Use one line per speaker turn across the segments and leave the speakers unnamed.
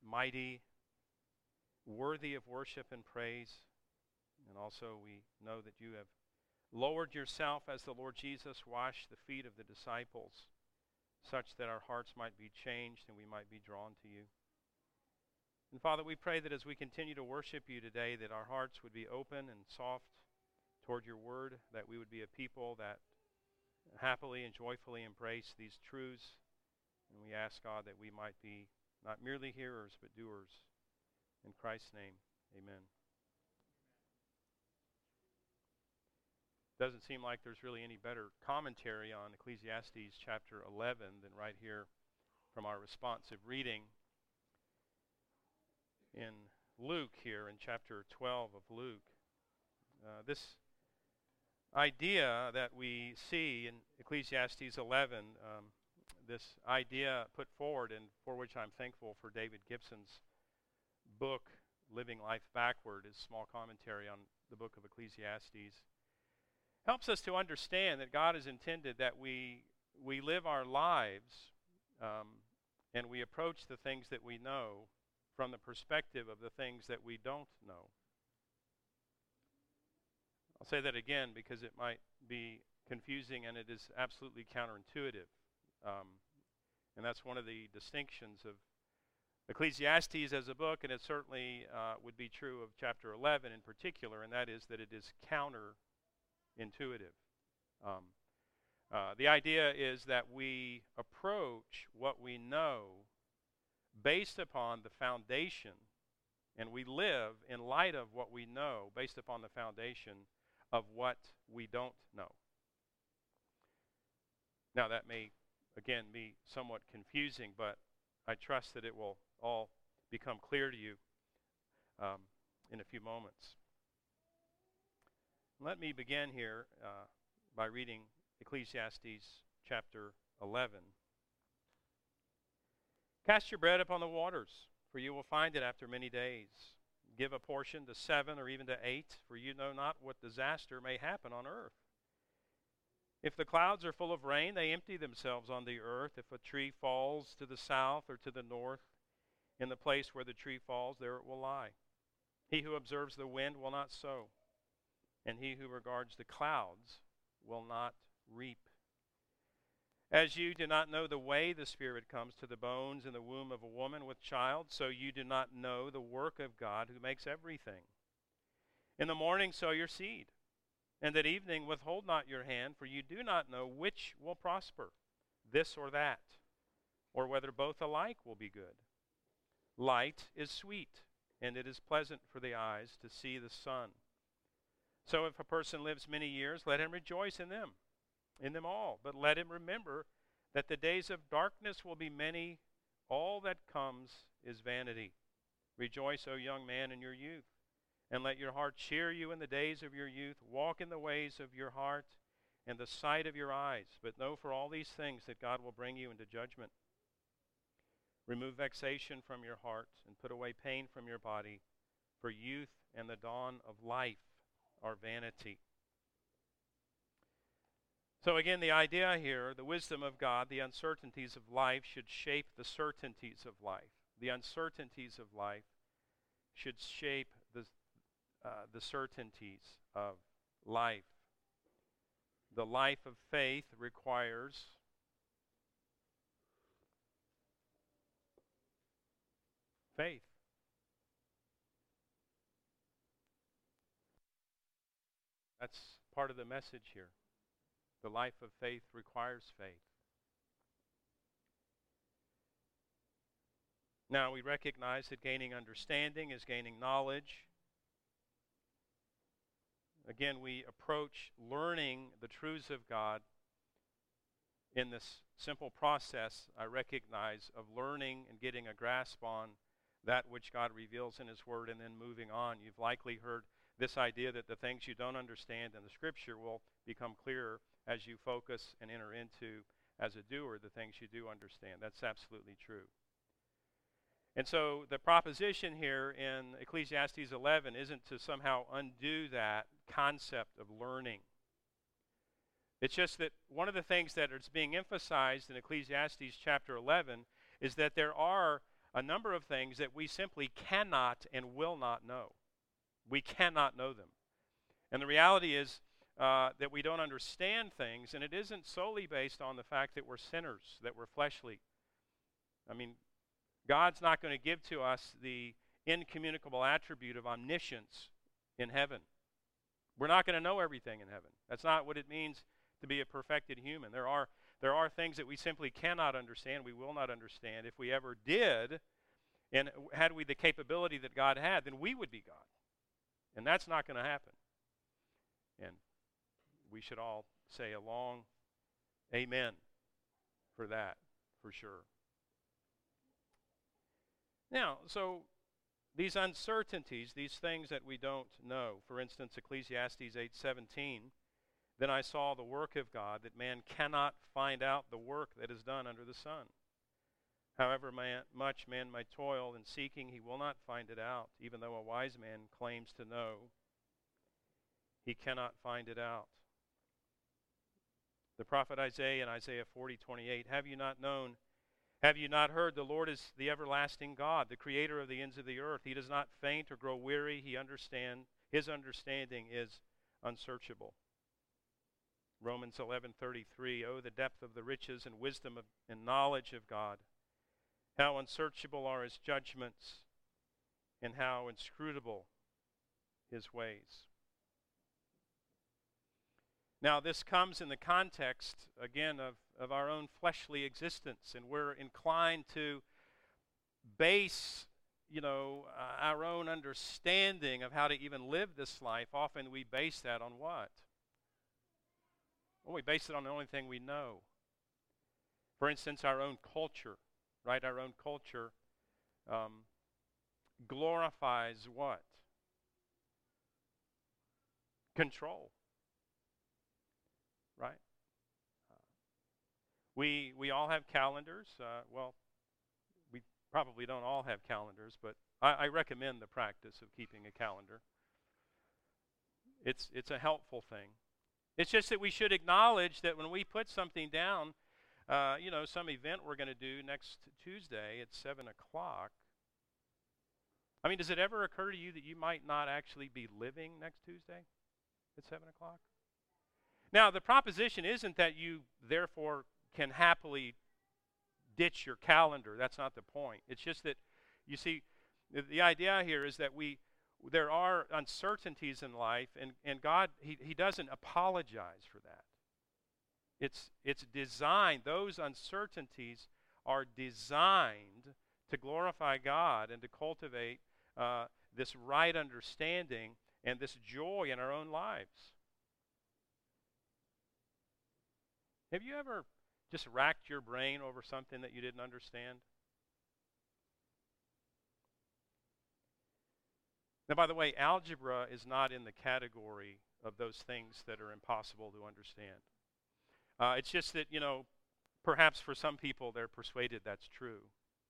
mighty, worthy of worship and praise. And also we know that you have lowered yourself as the Lord Jesus washed the feet of the disciples, such that our hearts might be changed and we might be drawn to you. And Father, we pray that as we continue to worship you today, that our hearts would be open and soft toward your word, that we would be a people that happily and joyfully embrace these truths. And we ask, God, that we might be not merely hearers, but doers. In Christ's name, amen. Doesn't seem like there's really any better commentary on Ecclesiastes chapter 11 than right here from our responsive reading in Luke here in chapter 12 of Luke. This idea that we see in Ecclesiastes 11, this idea put forward, and for which I'm thankful for David Gibson's book, Living Life Backward, his small commentary on the book of Ecclesiastes, helps us to understand that God has intended that we live our lives and we approach the things that we know from the perspective of the things that we don't know. I'll say that again because it might be confusing and it is absolutely counterintuitive. And that's one of the distinctions of Ecclesiastes as a book, and it certainly would be true of chapter 11 in particular, and that is that it is counterintuitive. The idea is that we approach what we know based upon the foundation, and we live in light of what we know based upon the foundation of what we don't know. Now that may, again, be somewhat confusing, but I trust that it will all become clear to you in a few moments. Let me begin here by reading Ecclesiastes chapter 11. Cast your bread upon the waters, for you will find it after many days. Give a portion to 7 or even to 8, for you know not what disaster may happen on earth. If the clouds are full of rain, they empty themselves on the earth. If a tree falls to the south or to the north, in the place where the tree falls, there it will lie. He who observes the wind will not sow, and he who regards the clouds will not reap. As you do not know the way the Spirit comes to the bones in the womb of a woman with child, so you do not know the work of God who makes everything. In the morning sow your seed, and at evening withhold not your hand, for you do not know which will prosper, this or that, or whether both alike will be good. Light is sweet, and it is pleasant for the eyes to see the sun. So if a person lives many years, let him rejoice in them all. But let him remember that the days of darkness will be many. All that comes is vanity. Rejoice, O young man, in your youth, and let your heart cheer you in the days of your youth. Walk in the ways of your heart and the sight of your eyes. But know for all these things that God will bring you into judgment. Remove vexation from your heart and put away pain from your body, for youth and the dawn of life are vanity. So again, the idea here, the wisdom of God, the uncertainties of life should shape the certainties of life. The uncertainties of life should shape the certainties of life. The life of faith requires faith. That's part of the message here. The life of faith requires faith. Now, we recognize that gaining understanding is gaining knowledge. Again, we approach learning the truths of God in this simple process, I recognize, of learning and getting a grasp on that which God reveals in His Word and then moving on. You've likely heard this idea that the things you don't understand in the Scripture will become clearer as you focus and enter into, as a doer, the things you do understand. That's absolutely true. And so the proposition here in Ecclesiastes 11 isn't to somehow undo that concept of learning. It's just that one of the things that is being emphasized in Ecclesiastes chapter 11 is that there are a number of things that we simply cannot and will not know. We cannot know them. And the reality is that we don't understand things, and it isn't solely based on the fact that we're sinners, that we're fleshly. I mean, God's not going to give to us the incommunicable attribute of omniscience in heaven. We're not going to know everything in heaven. That's not what it means to be a perfected human. There are things that we simply cannot understand, we will not understand. If we ever did, and had we the capability that God had, then we would be God. And that's not going to happen. And we should all say a long amen for that, for sure. Now, so these uncertainties, these things that we don't know, for instance, Ecclesiastes 8:17, then I saw the work of God, that man cannot find out the work that is done under the sun. However much man may toil in seeking, he will not find it out. Even though a wise man claims to know, he cannot find it out. The prophet Isaiah in Isaiah 40:28, have you not known, have you not heard, the Lord is the everlasting God, the creator of the ends of the earth. He does not faint or grow weary. His understanding is unsearchable. Romans 11:33, oh, the depth of the riches and wisdom and knowledge of God. How unsearchable are his judgments, and how inscrutable his ways. Now, this comes in the context, again, of our own fleshly existence, and we're inclined to base, our own understanding of how to even live this life. Often we base that on what? Well, we base it on the only thing we know. For instance, our own culture, right? Our own culture glorifies what? Control. Right? We all have calendars. Well, we probably don't all have calendars, but I recommend the practice of keeping a calendar. It's a helpful thing. It's just that we should acknowledge that when we put something down, some event we're going to do next Tuesday at 7 o'clock, I mean, does it ever occur to you that you might not actually be living next Tuesday at 7 o'clock? Now, the proposition isn't that you, therefore, can happily ditch your calendar. That's not the point. It's just that, you see, the idea here is that there are uncertainties in life, and God, He doesn't apologize for that. It's designed, those uncertainties are designed to glorify God and to cultivate this right understanding and this joy in our own lives. Have you ever just racked your brain over something that you didn't understand? Now, by the way, algebra is not in the category of those things that are impossible to understand. It's just that, perhaps for some people they're persuaded that's true.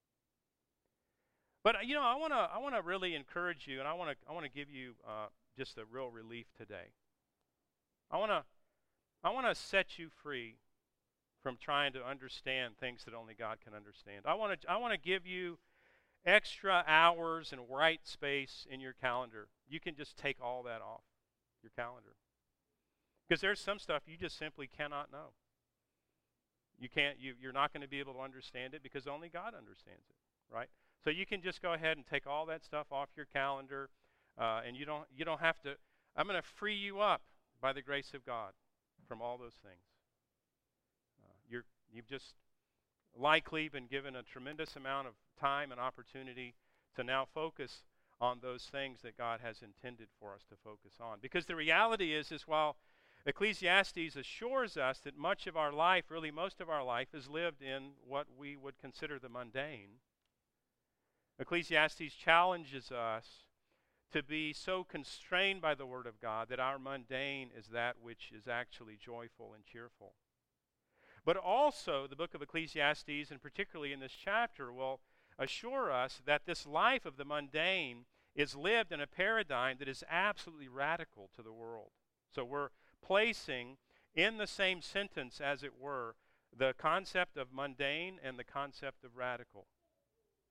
But, I want to really encourage you, and I want to give you just a real relief today. I want to set you free from trying to understand things that only God can understand. I want to give you extra hours and white space in your calendar. You can just take all that off your calendar. Because there's some stuff you just simply cannot know. You're not going to be able to understand it because only God understands it, right? So you can just go ahead and take all that stuff off your calendar, and you don't have to. I'm going to free you up by the grace of God from all those things. You've just likely been given a tremendous amount of time and opportunity to now focus on those things that God has intended for us to focus on. Because the reality is while Ecclesiastes assures us that much of our life, really most of our life, is lived in what we would consider the mundane, Ecclesiastes challenges us to be so constrained by the Word of God that our mundane is that which is actually joyful and cheerful. But also, the book of Ecclesiastes, and particularly in this chapter, will assure us that this life of the mundane is lived in a paradigm that is absolutely radical to the world. So we're placing in the same sentence, as it were, the concept of mundane and the concept of radical.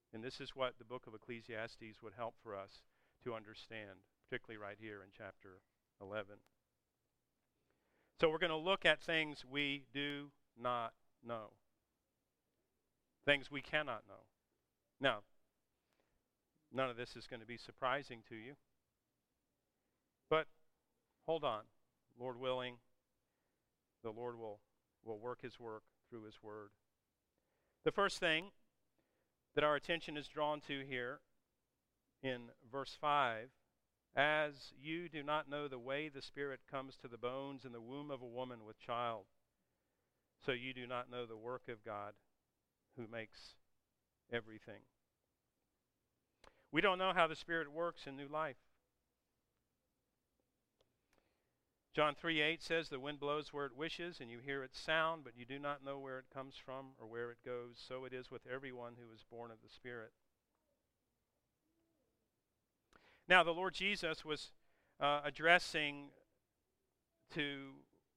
And this is what the book of Ecclesiastes would help for us to understand, particularly right here in chapter 11. So we're going to look at things we do not know. Things we cannot know. Now, none of this is going to be surprising to you. But hold on. Lord willing, the Lord will work his work through his word. The first thing that our attention is drawn to here in verse 5, as you do not know the way the Spirit comes to the bones in the womb of a woman with child, so you do not know the work of God who makes everything. We don't know how the Spirit works in new life. John 3:8 says, the wind blows where it wishes, and you hear its sound, but you do not know where it comes from or where it goes. So it is with everyone who is born of the Spirit. Now, the Lord Jesus was addressing to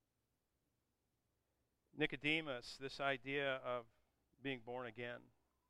Nicodemus this idea of being born again.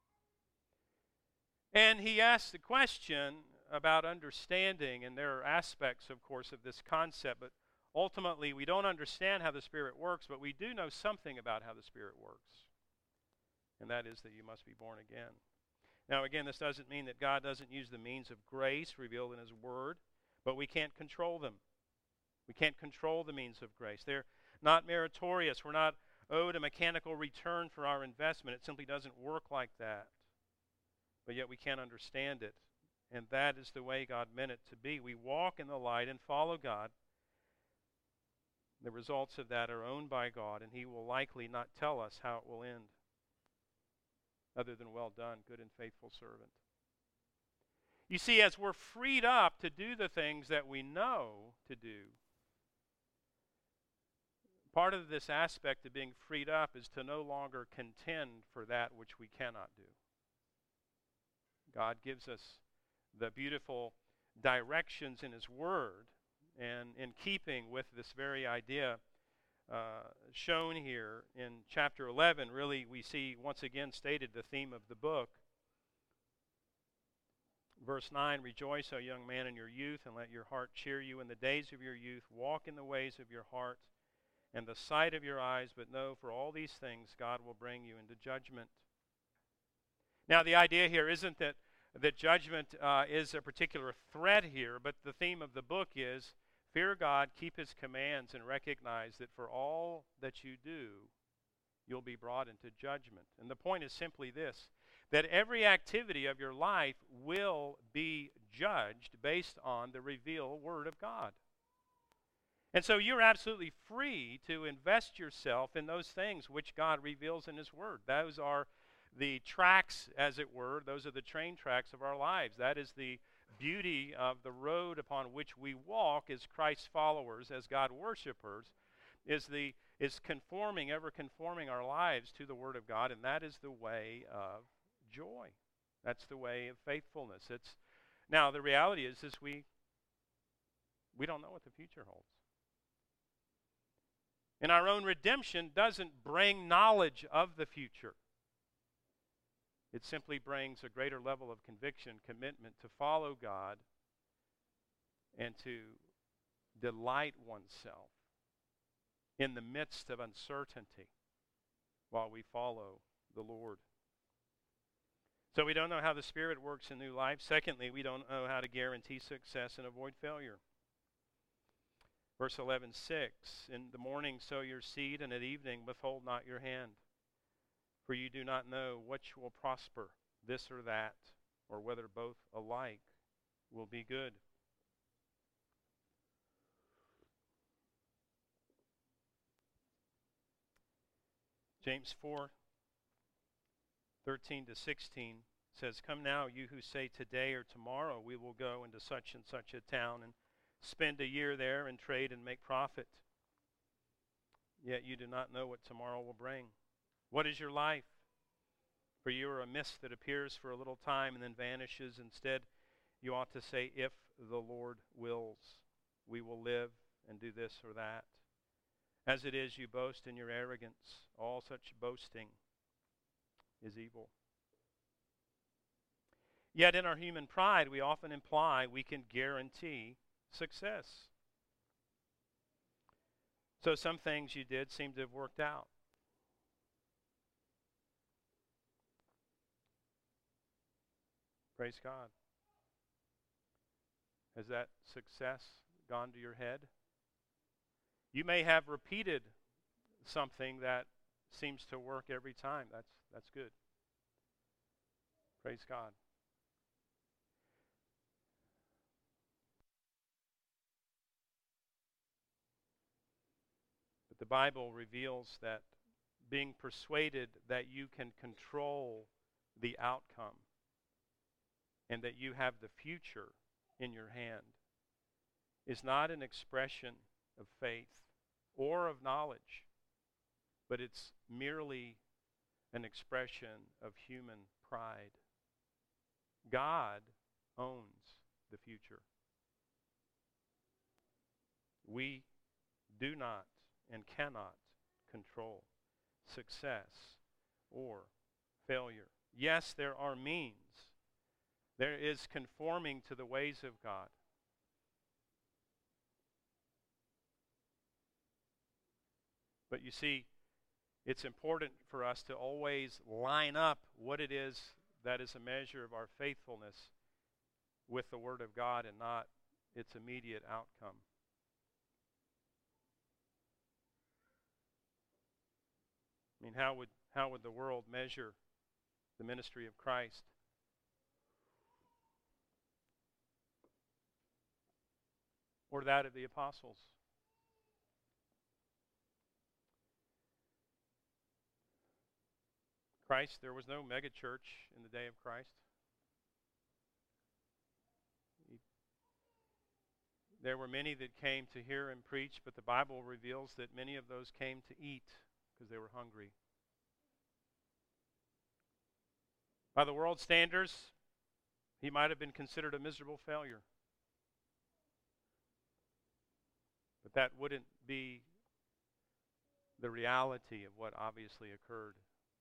And he asked the question about understanding, and there are aspects, of course, of this concept, but ultimately, we don't understand how the Spirit works, but we do know something about how the Spirit works. And that is that you must be born again. Now, again, this doesn't mean that God doesn't use the means of grace revealed in his word, but we can't control them. We can't control the means of grace. They're not meritorious. We're not owed a mechanical return for our investment. It simply doesn't work like that. But yet we can't understand it. And that is the way God meant it to be. We walk in the light and follow God. The results of that are owned by God, and he will likely not tell us how it will end, other than well done, good and faithful servant. You see, as we're freed up to do the things that we know to do, part of this aspect of being freed up is to no longer contend for that which we cannot do. God gives us the beautiful directions in his word. And in keeping with this very idea shown here in chapter 11, really we see once again stated the theme of the book. Verse 9, rejoice, O young man, in your youth, and let your heart cheer you in the days of your youth. Walk in the ways of your heart and the sight of your eyes, but know for all these things God will bring you into judgment. Now the idea here isn't that judgment is a particular threat here, but the theme of the book is fear God, keep his commands, and recognize that for all that you do, you'll be brought into judgment. And the point is simply this, that every activity of your life will be judged based on the revealed Word of God. And so you're absolutely free to invest yourself in those things which God reveals in his Word. Those are the tracks, as it were. Those are the train tracks of our lives. That is the beauty of the road upon which we walk as Christ's followers, as God worshipers, is conforming, ever conforming our lives to the Word of God, and that is the way of joy. That's the way of faithfulness. Now the reality is we don't know what the future holds. And our own redemption doesn't bring knowledge of the future. It simply brings a greater level of conviction, commitment to follow God and to delight oneself in the midst of uncertainty while we follow the Lord. So we don't know how the Spirit works in new life. Secondly, we don't know how to guarantee success and avoid failure. Verse 11:6, in the morning sow your seed, and at evening withhold not your hand. For you do not know which will prosper, this or that, or whether both alike will be good. James 4:13-16 says, come now, you who say today or tomorrow we will go into such and such a town and spend a year there and trade and make profit. Yet you do not know what tomorrow will bring. What is your life? For you are a mist that appears for a little time and then vanishes. Instead, you ought to say, if the Lord wills, we will live and do this or that. As it is, you boast in your arrogance. All such boasting is evil. Yet in our human pride, we often imply we can guarantee success. So some things you did seem to have worked out. Praise God. Has that success gone to your head? You may have repeated something that seems to work every time. That's good. Praise God. But the Bible reveals that being persuaded that you can control the outcome and that you have the future in your hand is not an expression of faith or of knowledge, but it's merely an expression of human pride. God owns the future. We do not and cannot control success or failure. Yes, there are means. There is conforming to the ways of God. But you see, it's important for us to always line up what it is that is a measure of our faithfulness with the Word of God and not its immediate outcome. I mean, how would the world measure the ministry of Christ? Or that of the apostles? Christ, there was no megachurch in the day of Christ. There were many that came to hear him preach, but the Bible reveals that many of those came to eat because they were hungry. By the world standards, he might have been considered a miserable failure. But that wouldn't be the reality of what obviously occurred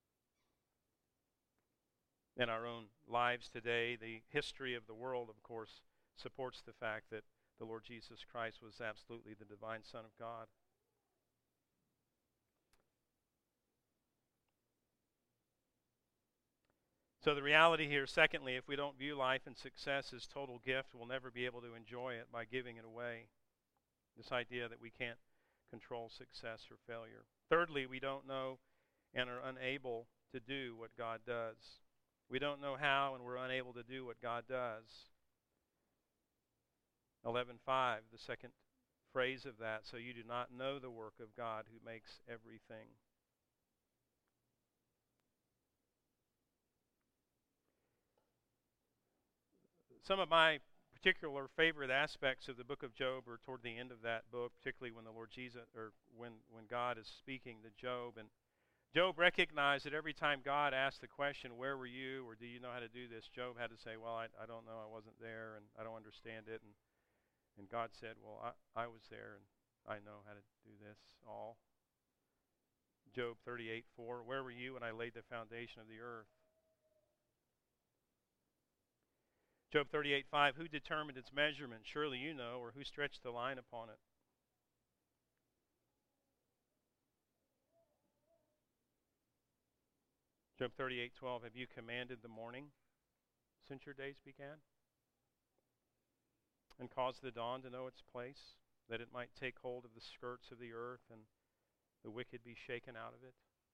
in our own lives today. The history of the world, of course, supports the fact that the Lord Jesus Christ was absolutely the divine Son of God. So the reality here, secondly, if we don't view life and success as total gift, we'll never be able to enjoy it by giving it away. This idea that we can't control success or failure. Thirdly, we don't know and are unable to do what God does. We don't know how, and we're unable to do what God does. 11:5, the second phrase of that, so you do not know the work of God who makes everything. Some of my particular favorite aspects of the book of Job are toward the end of that book, particularly when the Lord Jesus, or when God is speaking to Job. And Job recognized that every time God asked the question, where were you, or do you know how to do this, Job had to say, well, I don't know, I wasn't there, and I don't understand it. And God said, well, I was there, and I know how to do this all. Job 38:4, where were you when I laid the foundation of the earth? Job 38:5, who determined its measurement? Surely you know, or who stretched the line upon it? Job 38:12, have you commanded the morning since your days began? And caused the dawn to know its place, that it might take hold of the skirts of the earth and the wicked be shaken out of it?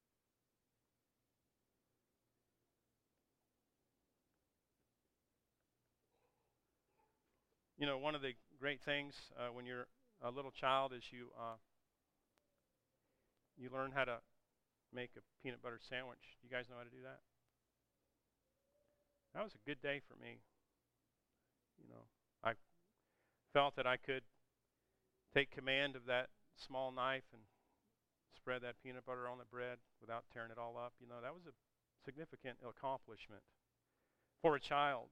You know, one of the great things when you're a little child is you learn how to make a peanut butter sandwich. You guys know how to do that? That was a good day for me. You know, I felt that I could take command of that small knife and spread that peanut butter on the bread without tearing it all up. You know, that was a significant accomplishment for a child.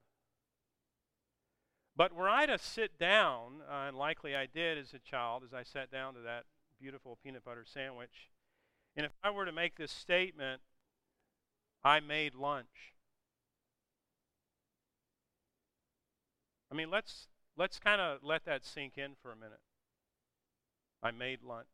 But were I to sit down, and likely I did as a child, as I sat down to that beautiful peanut butter sandwich, and if I were to make this statement, I made lunch. I mean, let's kind of let that sink in for a minute. I made lunch.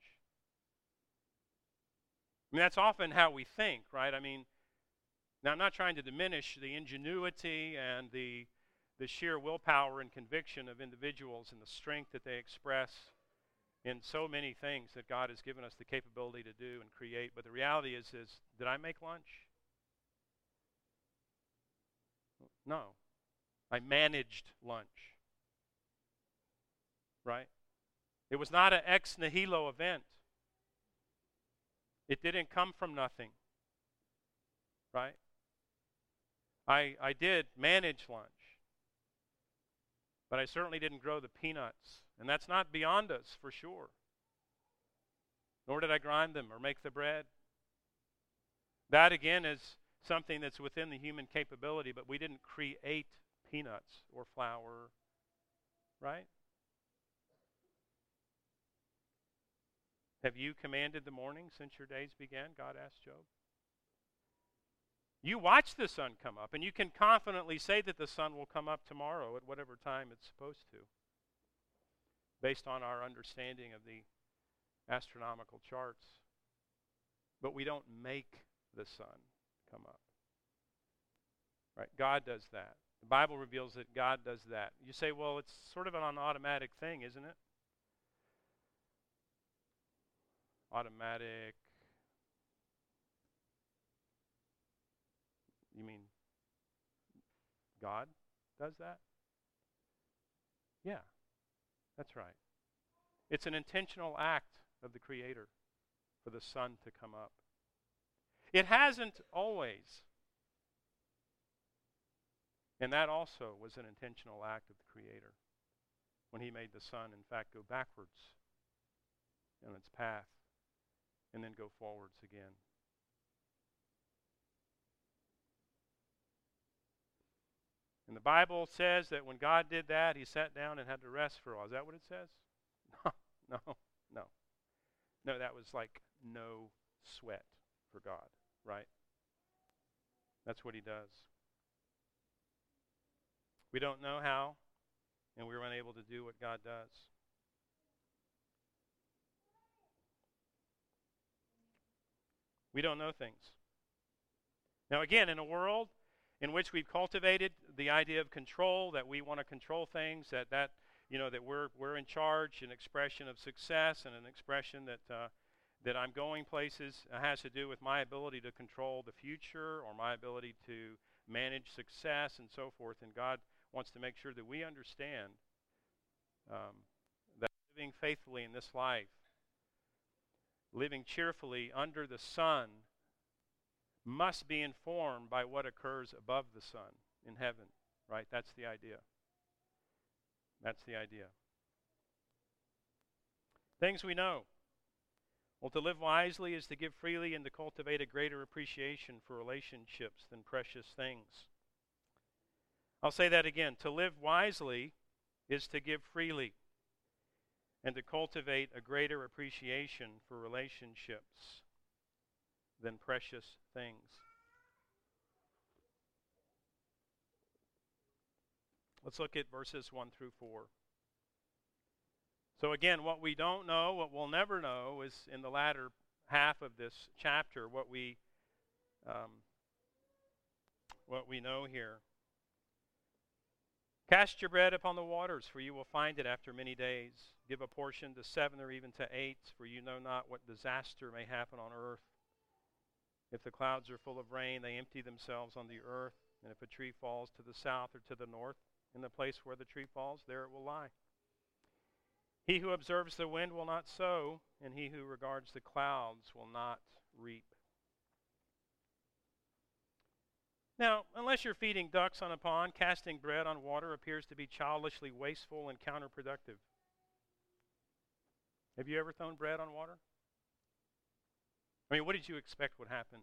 I mean, that's often how we think, right? I mean, now I'm not trying to diminish the ingenuity and the sheer willpower and conviction of individuals and the strength that they express in so many things that God has given us the capability to do and create. But the reality is did I make lunch? No. I managed lunch. Right? It was not an ex nihilo event. It didn't come from nothing. Right? I did manage lunch. But I certainly didn't grow the peanuts. And that's not beyond us, for sure. Nor did I grind them or make the bread. That, again, is something that's within the human capability, but we didn't create peanuts or flour, right? Have you commanded the morning since your days began? God asked Job. You watch the sun come up, and you can confidently say that the sun will come up tomorrow at whatever time it's supposed to, based on our understanding of the astronomical charts. But we don't make the sun come up. Right? God does that. The Bible reveals that God does that. You say, well, it's sort of an automatic thing, isn't it? Automatic. You mean God does that? Yeah, that's right. It's an intentional act of the Creator for the sun to come up. It hasn't always. And that also was an intentional act of the Creator when He made the sun, in fact, go backwards in its path and then go forwards again. And the Bible says that when God did that, He sat down and had to rest for a while. Is that what it says? No. No, that was like no sweat for God, right? That's what He does. We don't know how, and we're unable to do what God does. We don't know things. Now, again, in a world in which we've cultivated the idea of control, that we want to control things, that we're in charge, an expression of success and an expression that I'm going places has to do with my ability to control the future or my ability to manage success and so forth. And God wants to make sure that we understand that living faithfully in this life, living cheerfully under the sun, must be informed by what occurs above the sun in heaven, right? That's the idea. That's the idea. Things we know. Well, to live wisely is to give freely and to cultivate a greater appreciation for relationships than precious things. I'll say that again. To live wisely is to give freely and to cultivate a greater appreciation for relationships than precious things. Let's look at verses 1 through 4. So again, what we don't know, what we'll never know, is in the latter half of this chapter, what we know here. Cast your bread upon the waters, for you will find it after many days. Give a portion to 7 or even to 8, for you know not what disaster may happen on earth. If the clouds are full of rain, they empty themselves on the earth. And if a tree falls to the south or to the north, in the place where the tree falls, there it will lie. He who observes the wind will not sow, and he who regards the clouds will not reap. Now, unless you're feeding ducks on a pond, casting bread on water appears to be childishly wasteful and counterproductive. Have you ever thrown bread on water? I mean, what did you expect would happen?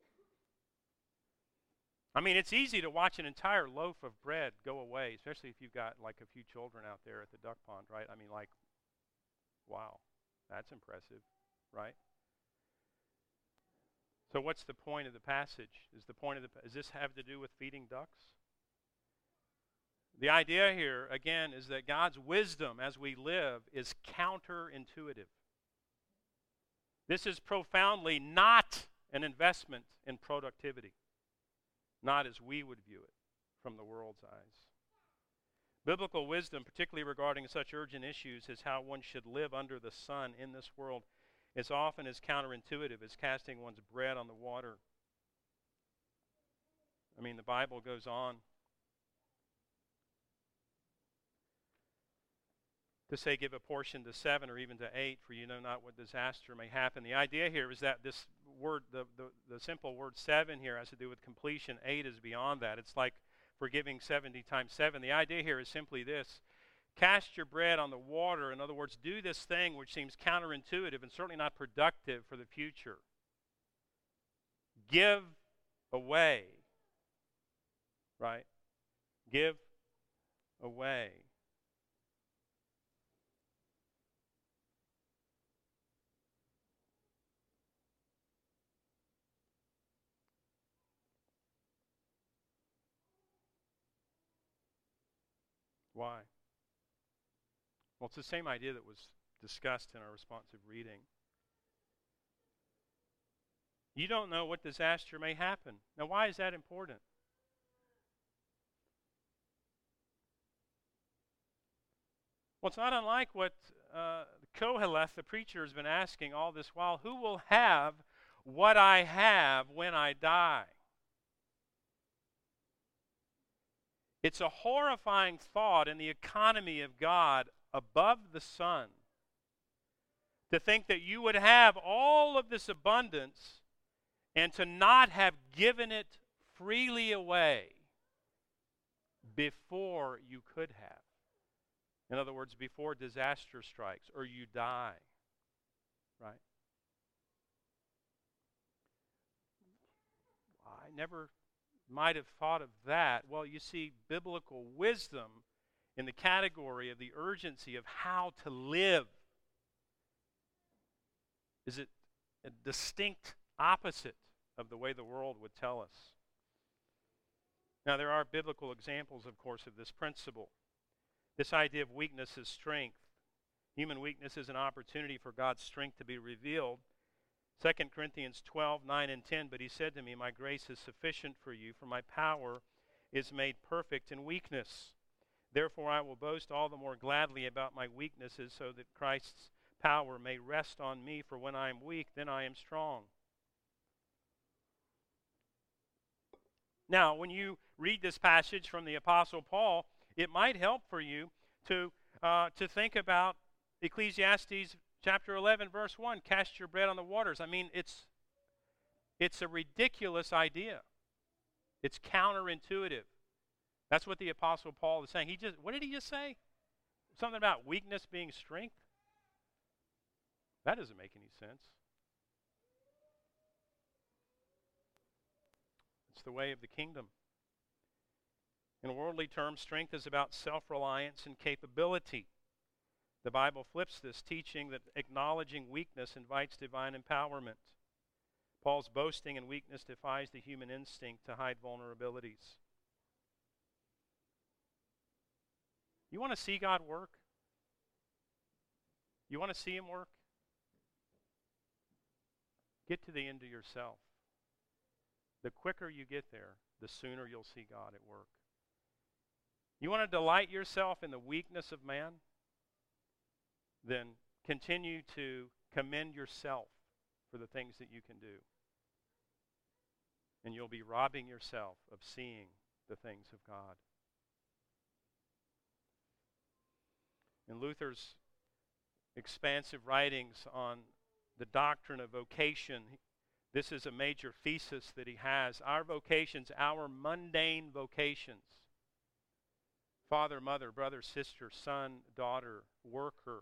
I mean, it's easy to watch an entire loaf of bread go away, especially if you've got like a few children out there at the duck pond, right? I mean, like, wow, that's impressive, right? So what's the point of the passage? Does this have to do with feeding ducks? The idea here, again, is that God's wisdom as we live is counterintuitive. This is profoundly not an investment in productivity, not as we would view it from the world's eyes. Biblical wisdom, particularly regarding such urgent issues as how one should live under the sun in this world, is often as counterintuitive as casting one's bread on the water. I mean, the Bible goes on to say, give a portion to 7 or even to 8, for you know not what disaster may happen. The idea here is that this word, the simple word 7 here has to do with completion. 8 is beyond that. It's like forgiving 70 times 7. The idea here is simply this. Cast your bread on the water. In other words, do this thing which seems counterintuitive and certainly not productive for the future. Give away. Right? Give away. Why? Well, it's the same idea that was discussed in our responsive reading. You don't know what disaster may happen. Now, why is that important? Well, it's not unlike what Koheleth, the preacher, has been asking all this while. Who will have what I have when I die? It's a horrifying thought in the economy of God above the sun to think that you would have all of this abundance and to not have given it freely away before you could have. In other words, before disaster strikes or you die. Right? I never might have thought of that. Well, you see, biblical wisdom in the category of the urgency of how to live is it a distinct opposite of the way the world would tell us. Now, there are biblical examples, of course, of this principle. This idea of weakness is strength. Human weakness is an opportunity for God's strength to be revealed. 2 Corinthians 12, 9 and 10, but he said to me, my grace is sufficient for you, for my power is made perfect in weakness. Therefore I will boast all the more gladly about my weaknesses, so that Christ's power may rest on me, for when I am weak, then I am strong. Now, when you read this passage from the Apostle Paul, it might help for you to think about Ecclesiastes Chapter 11, verse 1, cast your bread on the waters. I mean, it's a ridiculous idea. It's counterintuitive. That's what the Apostle Paul is saying. What did he just say? Something about weakness being strength? That doesn't make any sense. It's the way of the kingdom. In worldly terms, strength is about self-reliance and capability. The Bible flips this, teaching that acknowledging weakness invites divine empowerment. Paul's boasting in weakness defies the human instinct to hide vulnerabilities. You want to see God work? You want to see him work? Get to the end of yourself. The quicker you get there, the sooner you'll see God at work. You want to delight yourself in the weakness of man? Then continue to commend yourself for the things that you can do. And you'll be robbing yourself of seeing the things of God. In Luther's expansive writings on the doctrine of vocation, this is a major thesis that he has. Our vocations, our mundane vocations, father, mother, brother, sister, son, daughter, worker,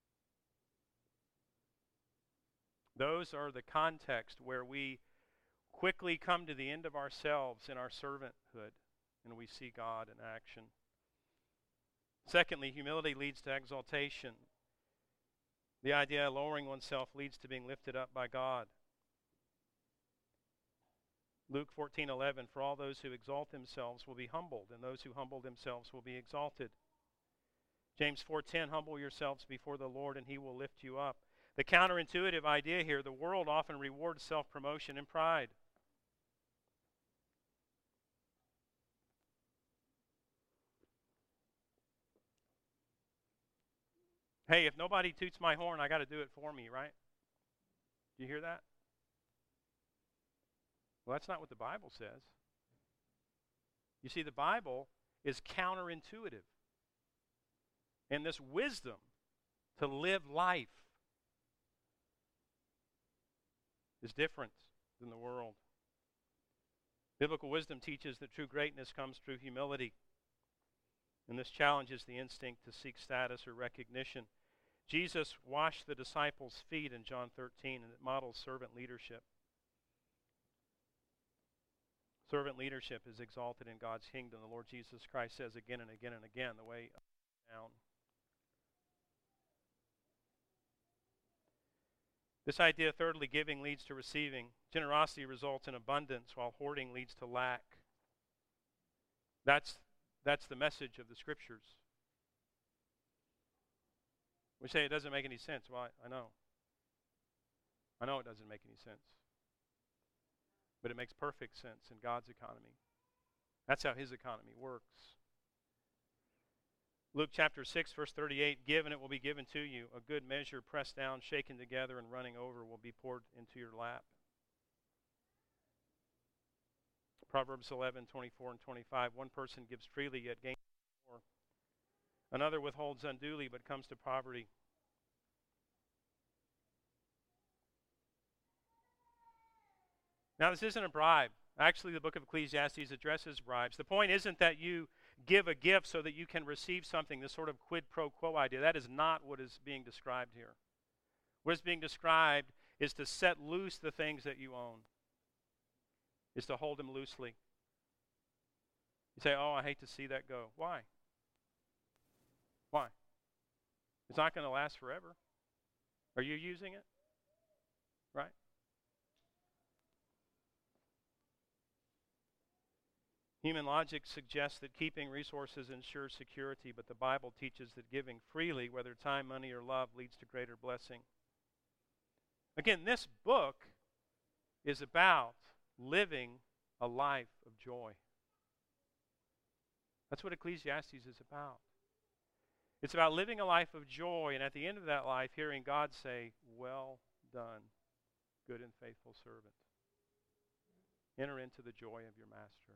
those are the context where we quickly come to the end of ourselves in our servanthood and we see God in action. Secondly, humility leads to exaltation. The idea of lowering oneself leads to being lifted up by God. Luke 14:11, for all those who exalt themselves will be humbled, and those who humble themselves will be exalted. James 4:10, humble yourselves before the Lord, and he will lift you up. The counterintuitive idea here, the world often rewards self-promotion and pride. Hey, if nobody toots my horn, I got to do it for me, right? Do you hear that? Well, that's not what the Bible says. You see, the Bible is counterintuitive. And this wisdom to live life is different than the world. Biblical wisdom teaches that true greatness comes through humility. And this challenges the instinct to seek status or recognition. Jesus washed the disciples' feet in John 13, and it models servant leadership. Servant leadership is exalted in God's kingdom. The Lord Jesus Christ says again and again and again, the way up and down. This idea, thirdly, giving leads to receiving. Generosity results in abundance, while hoarding leads to lack. That's the message of the Scriptures. We say it doesn't make any sense. Well, I know. I know it doesn't make any sense. But it makes perfect sense in God's economy. That's how his economy works. Luke chapter 6, verse 38, give and it will be given to you. A good measure, pressed down, shaken together, and running over will be poured into your lap. Proverbs 11, 24 and 25, one person gives freely, yet gains more. Another withholds unduly, but comes to poverty. Now, this isn't a bribe. Actually, the book of Ecclesiastes addresses bribes. The point isn't that you give a gift so that you can receive something, this sort of quid pro quo idea. That is not what is being described here. What is being described is to set loose the things that you own, is to hold them loosely. You say, oh, I hate to see that go. Why? Why? It's not going to last forever. Are you using it? Right? Human logic suggests that keeping resources ensures security, but the Bible teaches that giving freely, whether time, money, or love, leads to greater blessing. Again, this book is about living a life of joy. That's what Ecclesiastes is about. It's about living a life of joy, and at the end of that life, hearing God say, well done, good and faithful servant. Enter into the joy of your master.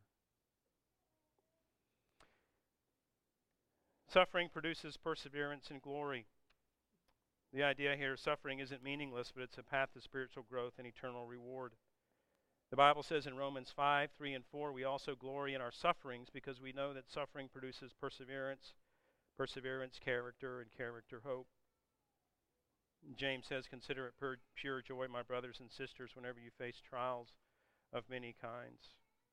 Suffering produces perseverance and glory. The idea here, suffering isn't meaningless, but it's a path to spiritual growth and eternal reward. The Bible says in Romans 5, 3 and 4, we also glory in our sufferings because we know that suffering produces perseverance, perseverance, character, and character, hope. James says, consider it pure joy, my brothers and sisters, whenever you face trials of many kinds.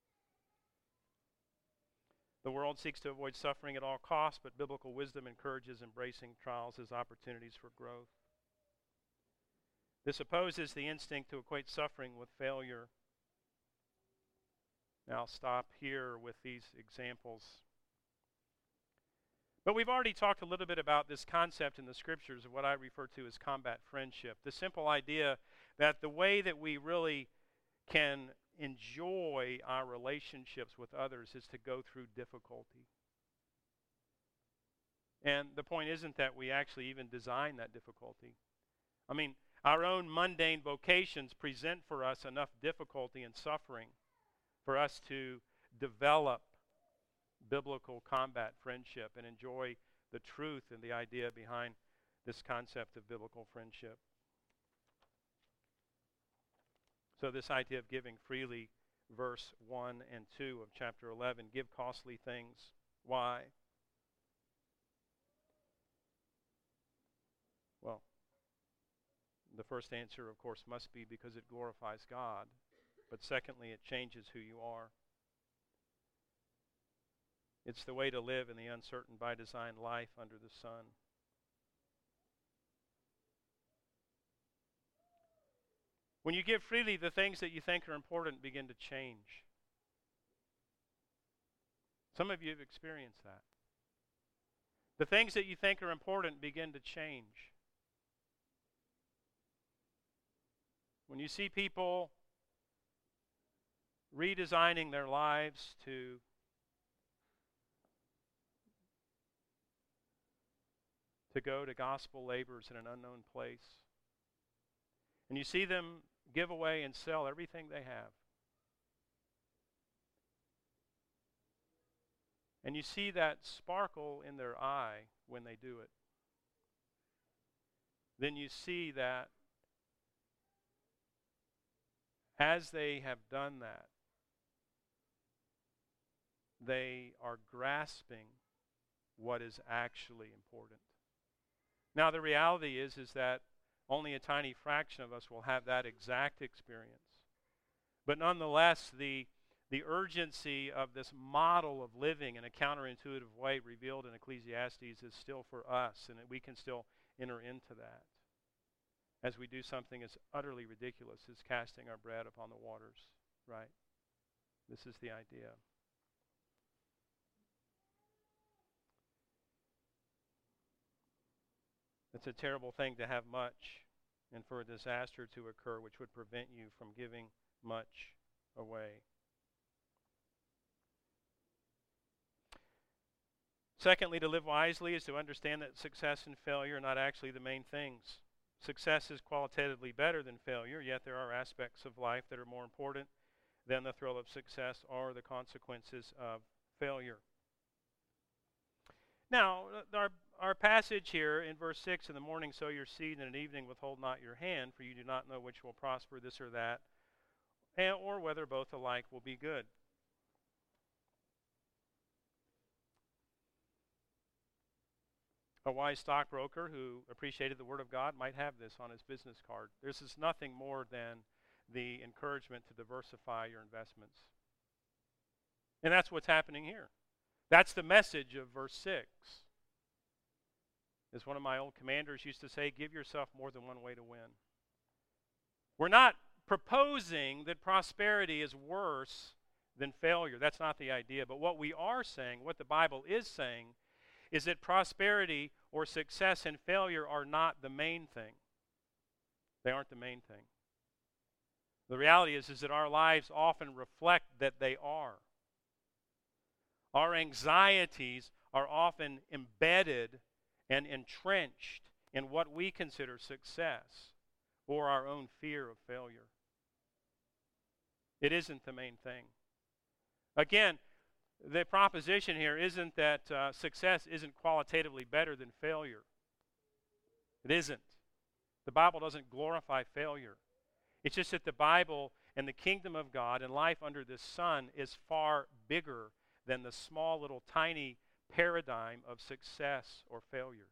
The world seeks to avoid suffering at all costs, but biblical wisdom encourages embracing trials as opportunities for growth. This opposes the instinct to equate suffering with failure. Now I'll stop here with these examples. But we've already talked a little bit about this concept in the Scriptures of what I refer to as combat friendship. The simple idea that the way that we really can enjoy our relationships with others is to go through difficulty. And the point isn't that we actually even design that difficulty. I mean, our own mundane vocations present for us enough difficulty and suffering for us to develop biblical combat friendship and enjoy the truth and the idea behind this concept of biblical friendship. So this idea of giving freely, verse 1 and 2 of chapter 11, give costly things. Why? Well, the first answer, of course, must be because it glorifies God. But secondly, it changes who you are. It's the way to live in the uncertain by design life under the sun. When you give freely, the things that you think are important begin to change. Some of you have experienced that. The things that you think are important begin to change. When you see people redesigning their lives to go to gospel labors in an unknown place, and you see them give away and sell everything they have, and you see that sparkle in their eye when they do it, then you see that as they have done that, they are grasping what is actually important. Now, the reality is that only a tiny fraction of us will have that exact experience. But nonetheless, the urgency of this model of living in a counterintuitive way revealed in Ecclesiastes is still for us, and that we can still enter into that as we do something as utterly ridiculous as casting our bread upon the waters, right? This is the idea. It's a terrible thing to have much and for a disaster to occur which would prevent you from giving much away. Secondly, to live wisely is to understand that success and failure are not actually the main things. Success is qualitatively better than failure, yet there are aspects of life that are more important than the thrill of success or the consequences of failure. Now, our passage here in verse 6, in the morning sow your seed, and at evening withhold not your hand, for you do not know which will prosper, this or that, or whether both alike will be good. A wise stockbroker who appreciated the Word of God might have this on his business card. This is nothing more than the encouragement to diversify your investments. And that's what's happening here. That's the message of verse 6. As one of my old commanders used to say, give yourself more than one way to win. We're not proposing that prosperity is worse than failure. That's not the idea. But what we are saying, what the Bible is saying, is that prosperity or success and failure are not the main thing. They aren't the main thing. The reality is that our lives often reflect that they are. Our anxieties are often embedded and entrenched in what we consider success or our own fear of failure. It isn't the main thing. Again, the proposition here isn't that success isn't qualitatively better than failure. It isn't. The Bible doesn't glorify failure. It's just that the Bible and the kingdom of God and life under the sun is far bigger than the small little tiny paradigm of success or failure.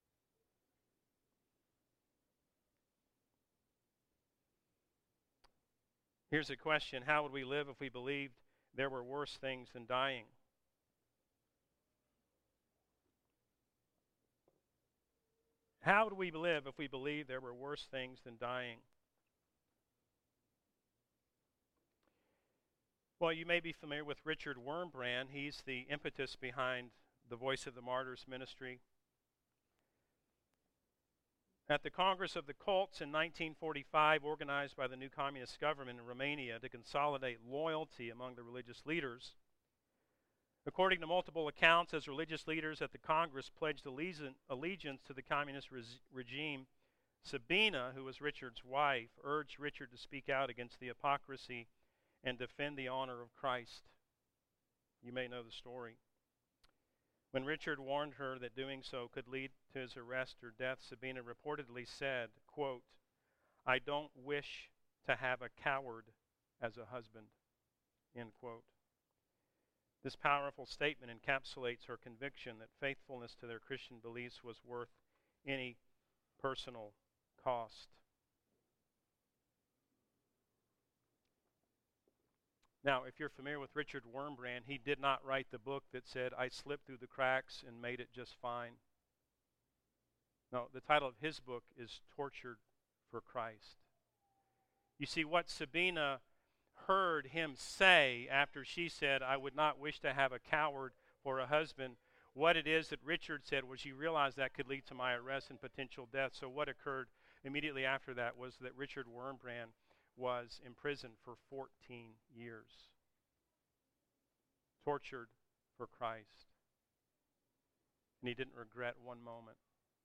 Here's a question. How would we live if we believed there were worse things than dying? How would we live if we believed there were worse things than dying? Well, you may be familiar with Richard Wurmbrand. He's the impetus behind the Voice of the Martyrs ministry. At the Congress of the Cults in 1945, organized by the new communist government in Romania to consolidate loyalty among the religious leaders, according to multiple accounts, as religious leaders at the Congress pledged allegiance to the communist regime, Sabina, who was Richard's wife, urged Richard to speak out against the hypocrisy and defend the honor of Christ. You may know the story. When Richard warned her that doing so could lead to his arrest or death, Sabina reportedly said, quote, "I don't wish to have a coward as a husband," end quote. This powerful statement encapsulates her conviction that faithfulness to their Christian beliefs was worth any personal cost. Now, if you're familiar with Richard Wurmbrand, he did not write the book that said, "I slipped through the cracks and made it just fine." No, the title of his book is Tortured for Christ. You see, what Sabina heard him say after she said, I would not wish to have a coward for a husband, what it is that Richard said was, you realize that could lead to my arrest and potential death. So what occurred immediately after that was that Richard Wurmbrand was imprisoned for 14 years, tortured for Christ. And he didn't regret one moment.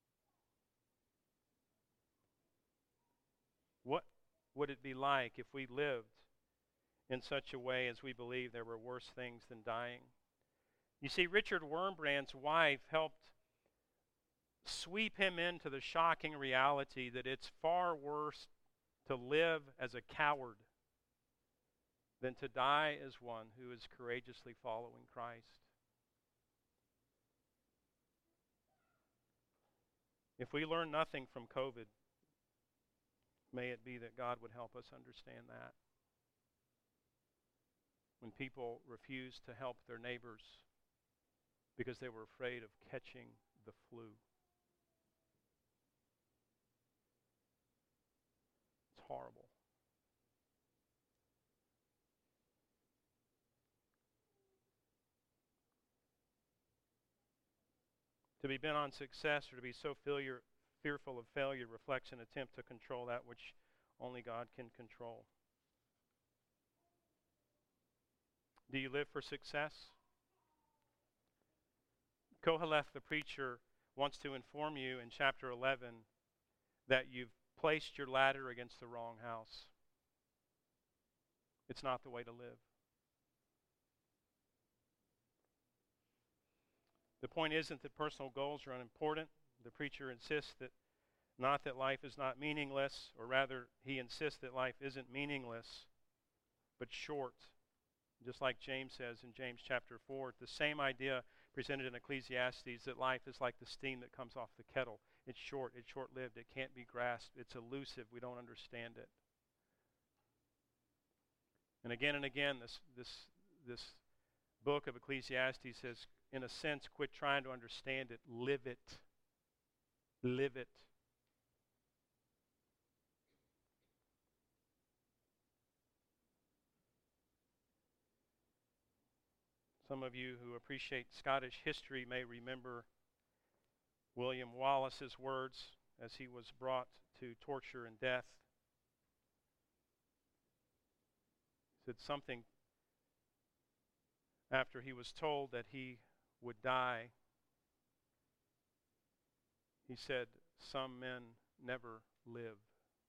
What would it be like if we lived in such a way as we believe there were worse things than dying? You see, Richard Wurmbrand's wife helped sweep him into the shocking reality that it's far worse to live as a coward than to die as one who is courageously following Christ. If we learn nothing from COVID, may it be that God would help us understand that. When people refused to help their neighbors because they were afraid of catching the flu. It's horrible. To be bent on success or to be so fearful of failure reflects an attempt to control that which only God can control. Do you live for success? Koheleth the preacher wants to inform you in chapter 11 that you've placed your ladder against the wrong house. It's not the way to live. The point isn't that personal goals are unimportant. The preacher insists that not that life is not meaningless, or rather, he insists that life isn't meaningless, but short. Just like James says in James chapter 4, the same idea presented in Ecclesiastes, that life is like the steam that comes off the kettle. It's short, it's short-lived, it can't be grasped, it's elusive, we don't understand it. And again, this book of Ecclesiastes says, in a sense, quit trying to understand it, live it. Live it. Some of you who appreciate Scottish history may remember William Wallace's words as he was brought to torture and death. He said something after he was told that he would die. He said, some men never live.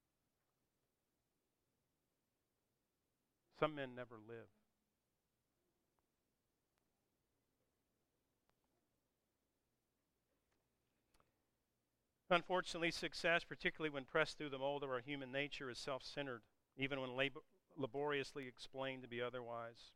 Some men never live. Unfortunately, success, particularly when pressed through the mold of our human nature, is self-centered, even when laboriously explained to be otherwise.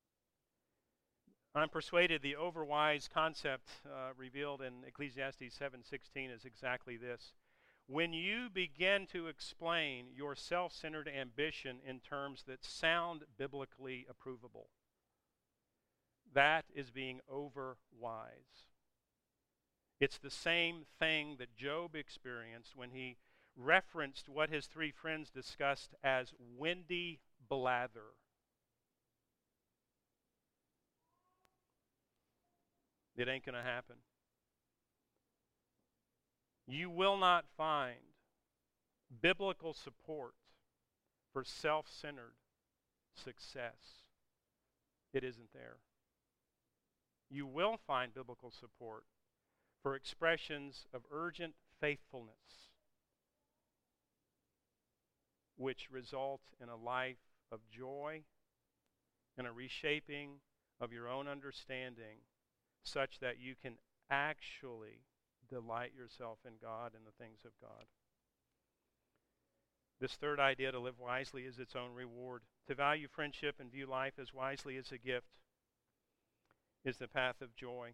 I'm persuaded the overwise concept revealed in Ecclesiastes 7:16 is exactly this. When you begin to explain your self-centered ambition in terms that sound biblically approvable, that is being overwise. It's the same thing that Job experienced when he referenced what his three friends discussed as windy blather. It ain't going to happen. You will not find biblical support for self-centered success. It isn't there. You will find biblical support for expressions of urgent faithfulness, which result in a life of joy and a reshaping of your own understanding, such that you can actually delight yourself in God and the things of God. This third idea, to live wisely, is its own reward. To value friendship and view life as wisely as a gift is the path of joy.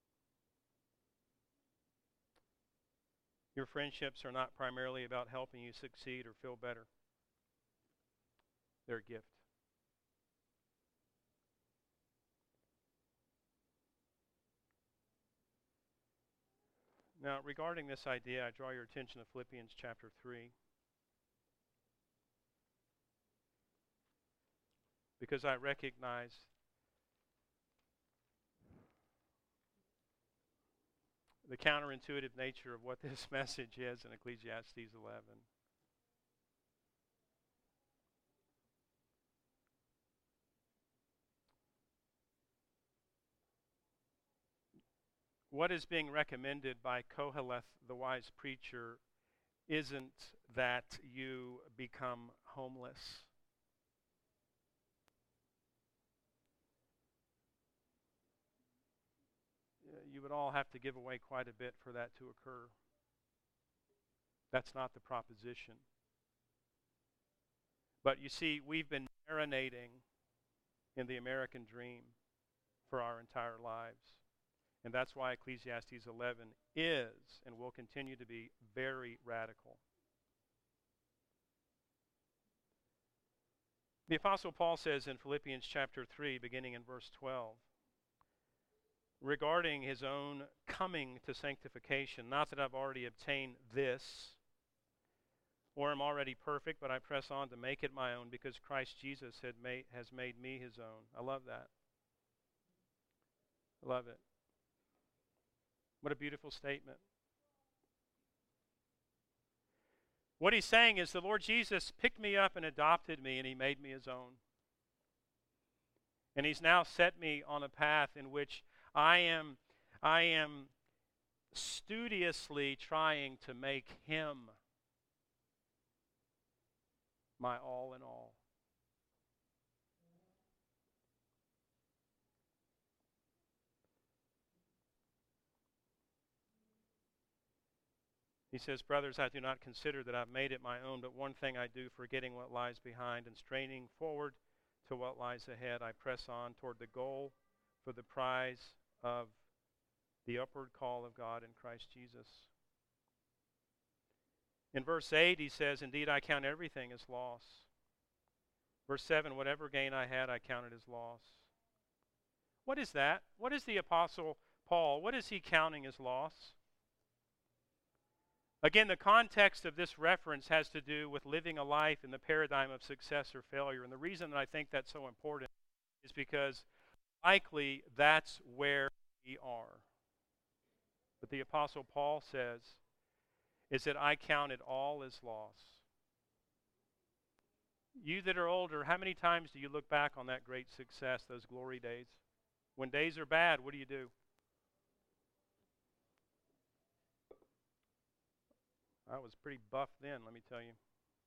Your friendships are not primarily about helping you succeed or feel better. They're a gift. Now, regarding this idea, I draw your attention to Philippians chapter 3. because I recognize the counterintuitive nature of what this message is in Ecclesiastes 11. What is being recommended by Koheleth, the wise preacher, isn't that you become homeless. You would all have to give away quite a bit for that to occur. That's not the proposition. But you see, we've been marinating in the American dream for our entire lives. And that's why Ecclesiastes 11 is and will continue to be very radical. The Apostle Paul says in Philippians chapter 3, beginning in verse 12, regarding his own coming to sanctification, not that I've already obtained this, or am already perfect, but I press on to make it my own, because Christ Jesus has made me his own. I love that. I love it. What a beautiful statement. What he's saying is the Lord Jesus picked me up and adopted me, and he made me his own. And he's now set me on a path in which I am studiously trying to make him my all in all. He says, brothers, I do not consider that I've made it my own, but one thing I do, forgetting what lies behind and straining forward to what lies ahead, I press on toward the goal for the prize of the upward call of God in Christ Jesus. In verse 8, he says, indeed, I count everything as loss. Verse 7, whatever gain I had, I counted as loss. What is that? What is the Apostle Paul? What is he counting as loss? Again, the context of this reference has to do with living a life in the paradigm of success or failure. And the reason that I think that's so important is because likely that's where we are. But the Apostle Paul says, is that I count it all as loss. You that are older, how many times do you look back on that great success, those glory days? When days are bad, what do? I was pretty buff then, let me tell you.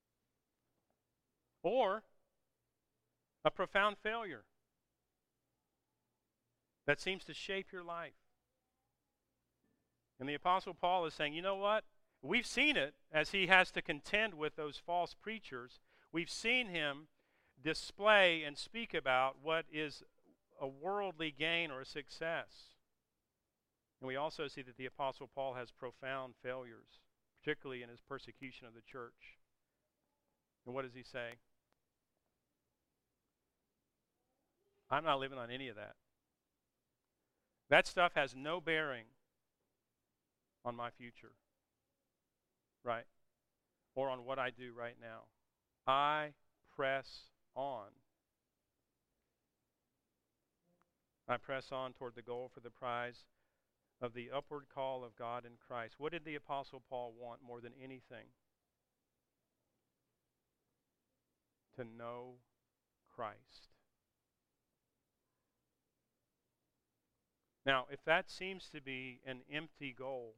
Or a profound failure that seems to shape your life. And the Apostle Paul is saying, you know what? We've seen it as he has to contend with those false preachers. We've seen him display and speak about what is a worldly gain or a success. And we also see that the Apostle Paul has profound failures, particularly in his persecution of the church. And what does he say? I'm not living on any of that. That stuff has no bearing on my future, right? Or on what I do right now. I press on. I press on toward the goal for the prize of the upward call of God in Christ. What did the Apostle Paul want more than anything? To know Christ. Now, if that seems to be an empty goal,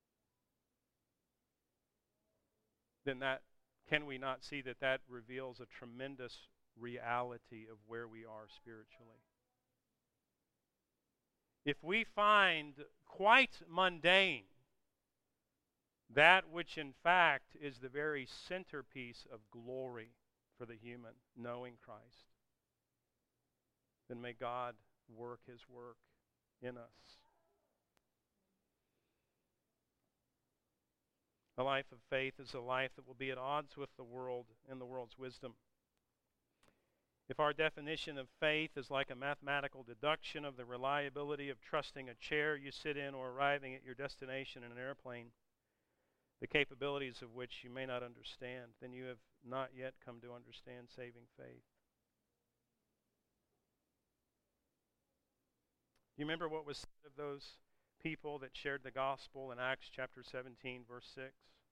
then can we not see that that reveals a tremendous reality of where we are spiritually? If we find quite mundane that which in fact is the very centerpiece of glory for the human, knowing Christ, then may God work his work in us. A life of faith is a life that will be at odds with the world and the world's wisdom. If our definition of faith is like a mathematical deduction of the reliability of trusting a chair you sit in or arriving at your destination in an airplane, the capabilities of which you may not understand, then you have not yet come to understand saving faith. You remember what was said of those people that shared the gospel in Acts chapter 17, verse 6?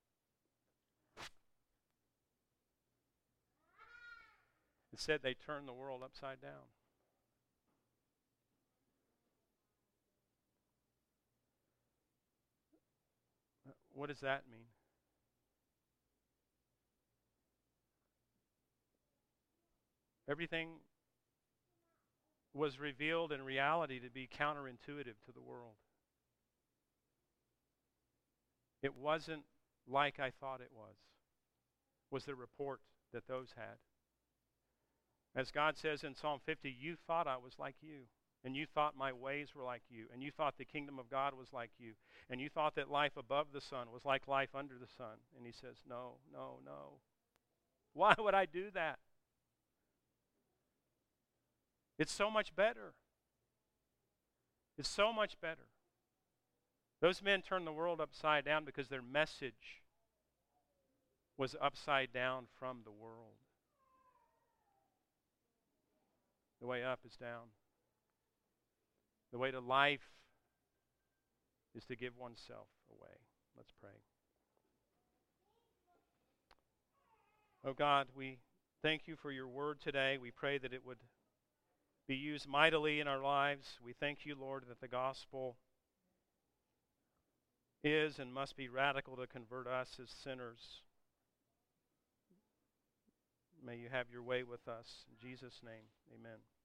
It said they turned the world upside down. What does that mean? Everything was revealed in reality to be counterintuitive to the world. It wasn't like I thought it was the report that those had. As God says in Psalm 50, you thought I was like you, and you thought my ways were like you, and you thought the kingdom of God was like you, and you thought that life above the sun was like life under the sun. And he says, no, no, no. Why would I do that? It's so much better. It's so much better. Those men turned the world upside down because their message was upside down from the world. The way up is down. The way to life is to give oneself away. Let's pray. Oh God, we thank you for your word today. We pray that it would be used mightily in our lives. We thank you, Lord, that the gospel is and must be radical to convert us as sinners. May you have your way with us. In Jesus' name, amen.